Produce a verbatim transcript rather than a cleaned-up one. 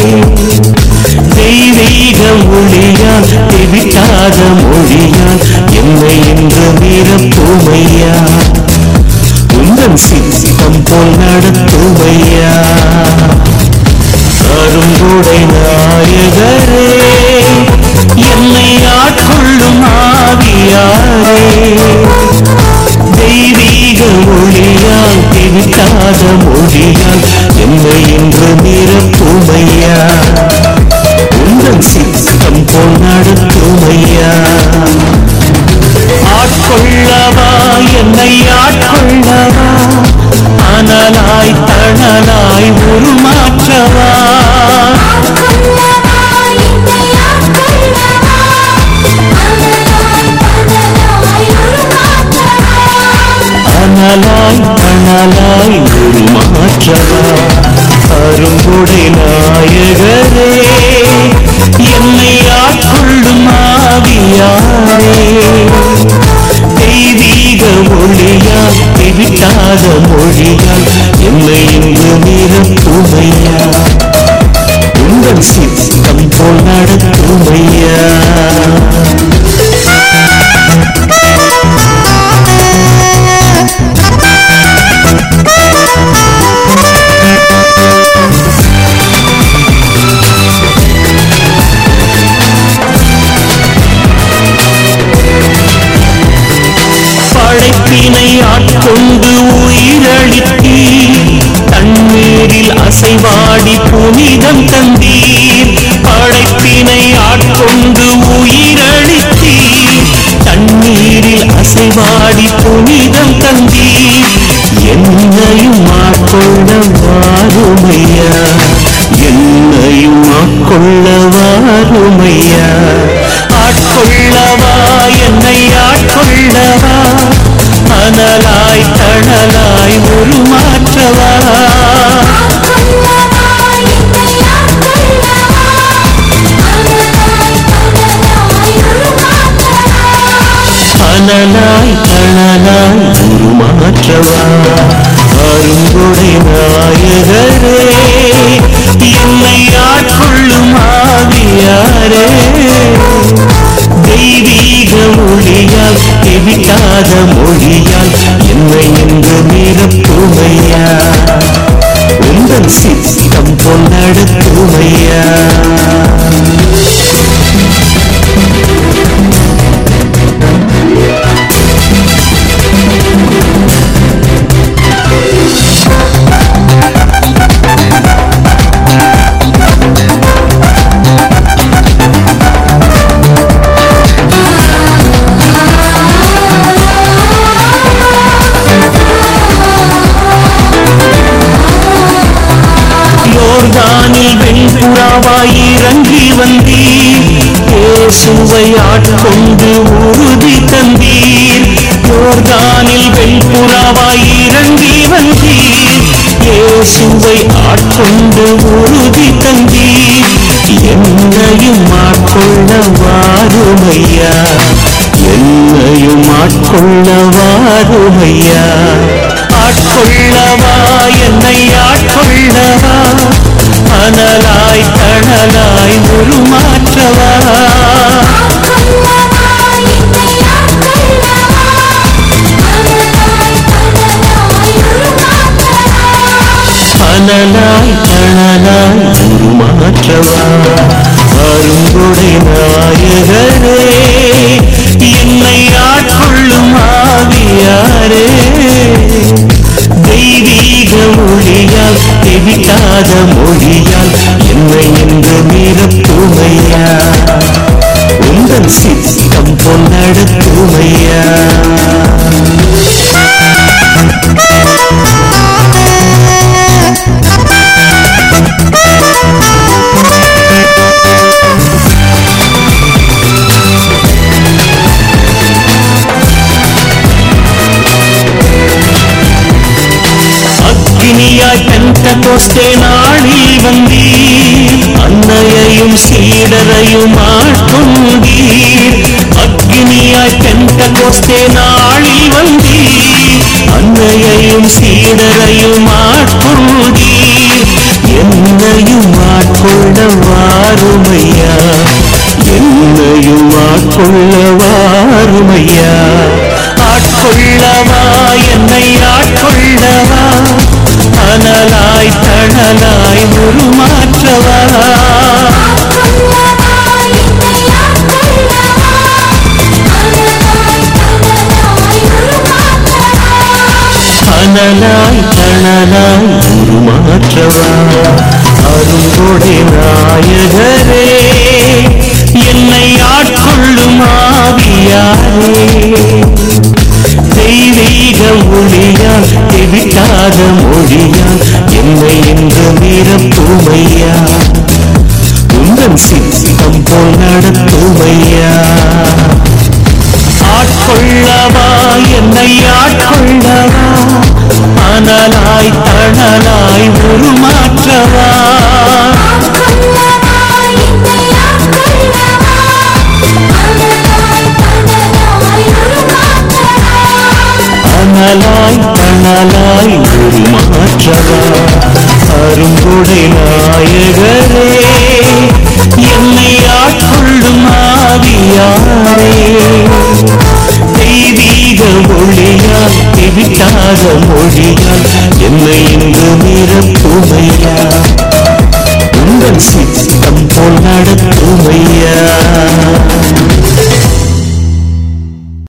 தெய்வீக ஒளியால் தெவிட்டாத மொழியால் என்னை இன்று நிரப்புமையா உந்தன் சித்தம் போல் நடத்துமையா அருங்குடை நாயகரே என்னை ஆட்கொள்ளும் ஆவியாரே தெய்வீக ஒளியால் தெவிட்டாத மொழியால் என்னை இன்று நிரப்புமையா உந்தன் சித்தம் போல் நடத்துமையா ஆட்கொள்ளவா என்னை ஆட்கொள்ளவா அனலாய் தணலாய் உருமாற்றவா அனலாய் தணலாய் உருமாற்றவா அருங்குடை நாயகரே என்னை ஆட்கொள்ளும் ஆவியாரே தெய்வீக ஒளியால் தெவிட்டாத மொழியால் என்னை இன்று நிரப்புமையா உங்கள் சித்தம் போல் நடத்துமையா படைப்பினை ஆட்கொண்டு உயிரளித்தீர் தண்ணீரில் அசைவாடி புனிதம் தந்தீர் படைப்பினை ஆட்கொண்டு உயிரளித்தீர் தண்ணீரில் அசைவாடி புனிதம் தந்தீர் என்னையும் ஆட்கொள்ள வாருமையா என்னையும் ஆட்கொள்ள வாருமையா ஆட்கொள்ளவா என்னை ஆட்கொள்ளவா அனலாய் தணலாய் உருமாற்றவா அனலாய் தணலாய் உருமாற்றவா அருங்குடை நாயகரே என்னை ஆட்கொள்ளும் ஆவியாரே தெய்வீக ஒளியால் தெவிட்டாத மொழியால் என்னை இன்று நிரப்புமையா உந்தன் சித்தம் போல் நடத்துமையா யோர்தானில் வெண்புறாவாய் இறங்கி வந்தீர் இயேசுவை ஆட்கொண்டு உறுதி தந்தீர் யோர்தானில் வெண்புறாவாய் இறங்கி வந்தீர் இயேசுவை ஆட்கொண்டு உறுதி தந்தீர் என்னையும் ஆட்கொள்ள வாருமையா என்னையும் ஆட்கொள்ள வாருமையா ஆட்கொள்ளவா என்னை ஆட்கொள்ளவா அனலாய் தணலாய் உருமாற்றவா அனலாய் தணலாய் உருமாற்றவா அருங்குடை நாயகரே என்னை ஆட்கொள்ளும் ஆவியாரே தெய்வீக ஒளியால் தெவிட்டாத மொழியால் என்னை இன்று நிரப்புமையா உந்தன் சித்தம் போல் நடத்துமையா அக்னியாய் பெந்தெகோஸ்தே நாளில் வந்தீர் அன்னையையும் சீடரையும் ஆட்கொண்டீர் அக்னியாய் பெந்தெகோஸ்தே நாளில் வந்தீர் அன்னையையும் சீடரையும் ஆட்கொண்டீர் என்னையும் ஆட்கொள்ள ஆட்கொள்ளவாருமையா, ஆட்கொள்ளவா என்னை ஆட்கொள்ளவா, அனலாய் தணலாய் உருமாற்றவா, அனலாய் தணலாய் உருமாற்றவா. அருங்கொடை நாயகரே என்னை ஆட்கொள்ளும் ஆவியாரே, தெய்வீக ஒளியால் தெவிட்டாத மொழியால் என்னை என்று நிரப்புமையா, உந்தன் சித்தம் போல் நடத்துமையா. ஆட்கொள்ளவா என்னை ஆட்கொள்ளவா, அனலாய் தணலாய் உருமாற்றவா, அனலாய் தணலாய் உருமாற்றவா. அருங்கொடை நாயகரே